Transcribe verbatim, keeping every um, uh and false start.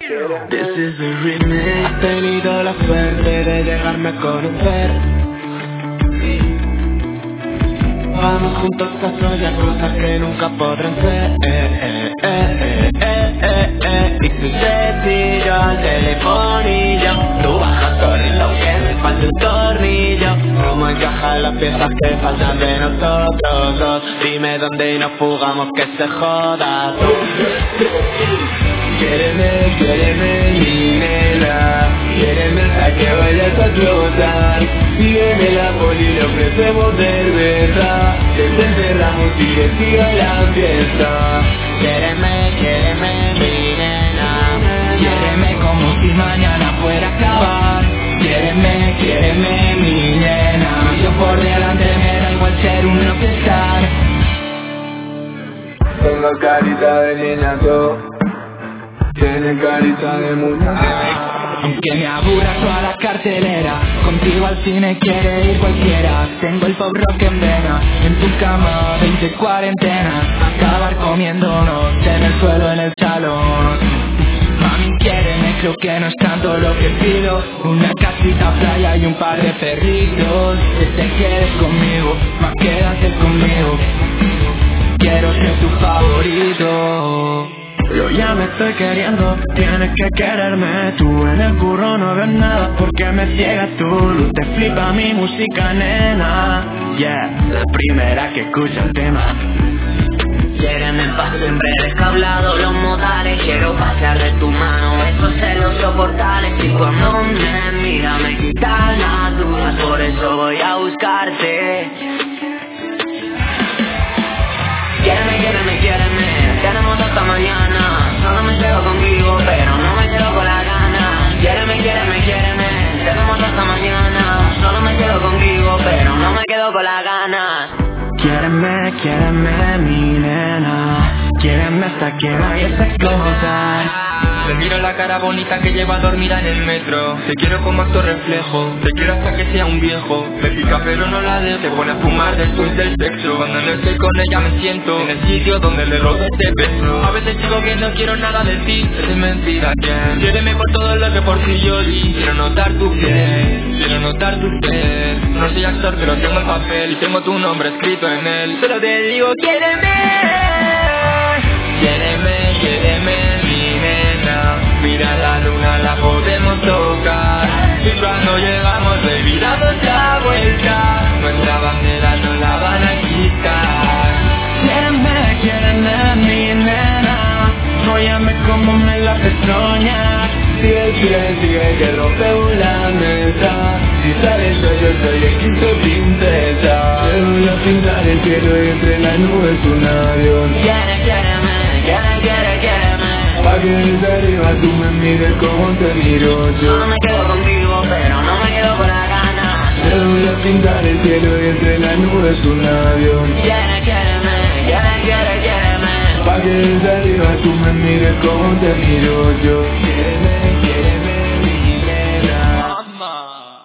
This is the remix. Has tenido la suerte de llegarme a conocer. Vamos juntos a soñar cosas que nunca podrán ser. eh, eh, eh, eh, eh, eh. Y tu sencillo al telefonillo, tú bajas corriendo aunque me falte un tornillo. Cómo encajan las piezas que faltan de nosotros dos. Dime dónde y nos fugamos que se joda. Quiéreme, quiéreme, mi nena. Quiéreme hasta que vayas a explotar. Si viene la poli le ofrecemos cerveza. Desencerramos y que siga la fiesta. Quiéreme, quiéreme, mi nena. Quiéreme como si mañana fuera a acabar. Quiéreme, quiéreme, mi nena. Yo por delante me da igual ser un rockstar. Tengo carita de niñato, tiene carita de muñeca. Aunque me aburra toda la cartelera, contigo al cine quiere ir cualquiera. Tengo el pop rock en vena, en tu cama, veinte cuarentena. Acabar comiéndonos en el suelo, en el salón. Mami, quiéreme, creo que no es tanto lo que pido. Una casita, playa y un par de perritos. Que te quedes conmigo, más quédate conmigo. Quiero ser tu favorito. Yo ya me estoy queriendo, tienes que quererme. Tú en el curro no ves nada porque me ciegas tu luz. Te flipa mi música, nena. Yeah, la primera que escucha el tema. Quiéreme en paz, en redes que ha hablado los modales. Quiero pasear de tu mano esos celos soportales. Y cuando me mira me quitan las dudas. Por eso voy a buscarte. Quiéreme, quiéreme, quiéreme. Tenemos hasta mañana. Solo me quedo contigo, pero no me quedo con la gana. Quiéreme, quiéreme, quiéreme. Tenemos hasta mañana. Solo me quedo contigo, pero no me quedo con la gana. Quiéreme, quiéreme, mi nena. Quiéreme hasta que vayas a explotar. Le miro la cara bonita que lleva dormida en el metro. Te quiero como acto reflejo, te quiero hasta que sea un viejo. Me pica pero no la dejo, te pone a fumar después del sexo. Cuando no estoy con ella me siento en el sitio donde le robo este beso. A veces digo que no quiero nada de ti, es mentira que quiéreme por todo lo que por ti yo di. Quiero notar tu piel, quiero notar tu piel. No soy actor pero tengo el papel y tengo tu nombre escrito en él. Solo te digo quiéreme. Quiéreme, quiéreme, mi nena. Mira la luna, la podemos tocar. Y cuando llegamos, baby, damos la vuelta. Nuestra bandera no la van a quitar. Quiéreme, quiéreme, mi nena. No llames como me la pezoña. Sigue, sigue, sigue, que rompemos la mesa. Si sale yo, yo soy el quinto princesa. Te voy a pintar el cielo y entre las nubes un avión. Quiere, quiéreme, quiere, quiere, quiéreme. Pa' que desde arriba tú me mires como te miro yo. Solo me quedo contigo, pero no me quedo con la gana. Te voy a pintar el cielo y entre las nubes un avión. Quiere, quiéreme, quiere, quiere, quiéreme. Pa' que desde arriba tú me mires como te miro yo.